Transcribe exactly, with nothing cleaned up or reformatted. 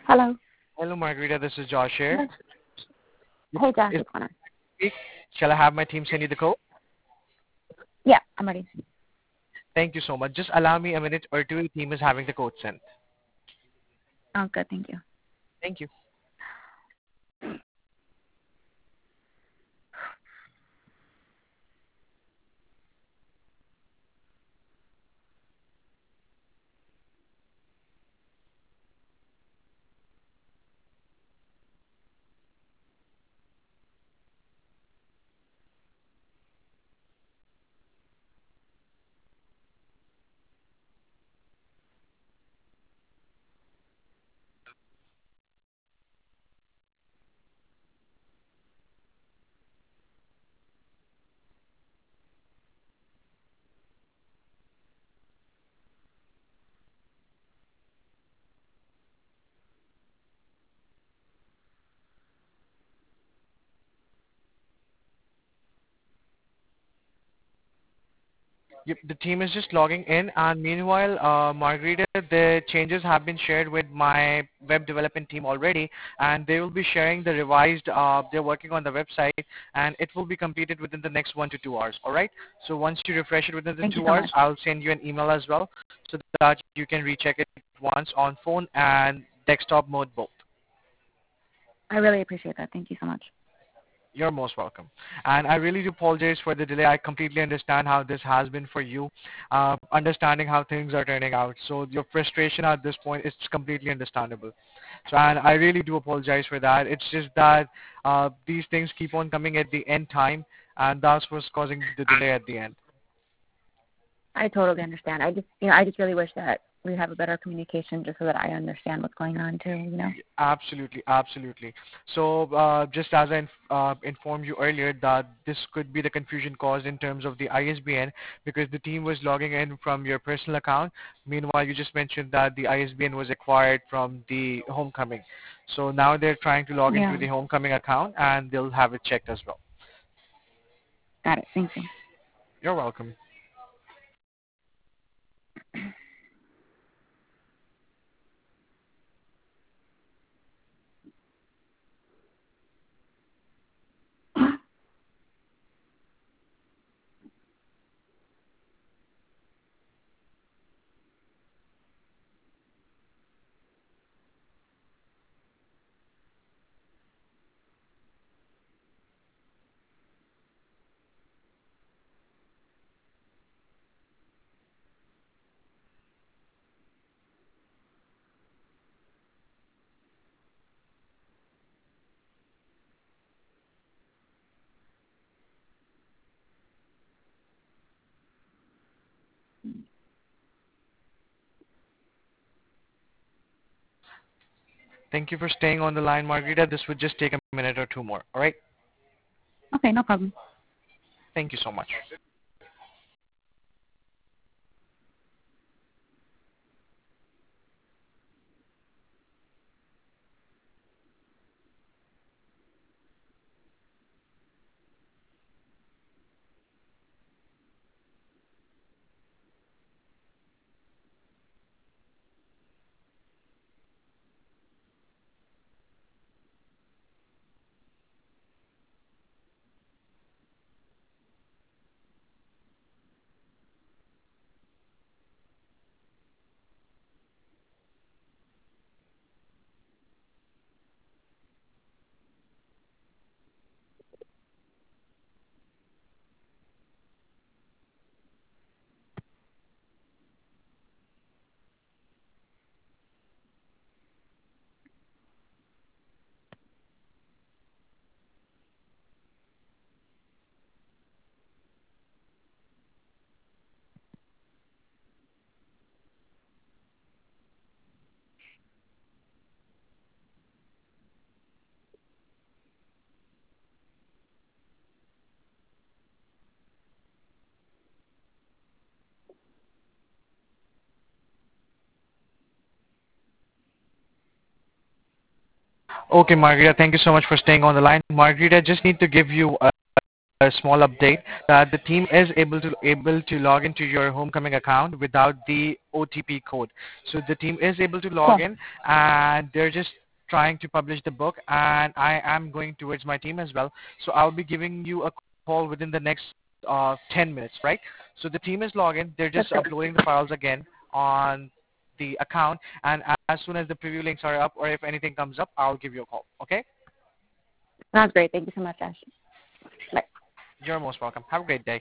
Hello. Hello, Margarita. This is Josh here. Yes. Hey, Josh. Is What's going on? Shall I have my team send you the code? Yeah, I'm ready. Thank you so much. Just allow me a minute or two. The team is having the code sent. Oh, good. Thank you. Thank you. Yep, the team is just logging in, and meanwhile, uh, Margarita, the changes have been shared with my web development team already, and they will be sharing the revised. Uh, they're working on the website, and it will be completed within the next one to two hours. All right. So once you refresh it within the Thank you two so hours, much. I'll send you an email as well, so that you can recheck it once on phone and desktop mode both. I really appreciate that. Thank you so much. You're most welcome. And I really do apologize for the delay. I completely understand how this has been for you, uh, understanding how things are turning out. So your frustration at this point is completely understandable. So, and I really do apologize for that. It's just that uh, these things keep on coming at the end time, and that's what's causing the delay at the end. I totally understand. I just, you know, I just really wish that we have a better communication just so that I understand what's going on too, you know? Absolutely, absolutely. So uh, just as I inf- uh, informed you earlier that this could be the confusion caused in terms of the I S B N because the team was logging in from your personal account. Meanwhile, you just mentioned that the I S B N was acquired from the Homecoming. So now they're trying to log into Yeah. the Homecoming account and they'll have it checked as well. Got it. Thank you. You're welcome. Thank you for staying on the line, Margarita. This would just take a minute or two more. All right? Okay, no problem. Thank you so much. Okay, Margarita, thank you so much for staying on the line. Margarita, I just need to give you a a small update that the team is able to able to log into your Homecoming account without the O T P code. So the team is able to log Cool. in, and they're just trying to publish the book, and I am going towards my team as well. So I'll be giving you a call within the next uh, ten minutes, right? So the team is logged in. They're That's just great. uploading the files again on the account, and as soon as the preview links are up or if anything comes up, I'll give you a call. Okay? Sounds great. Thank you so much, Ash. Bye. You're most welcome. Have a great day.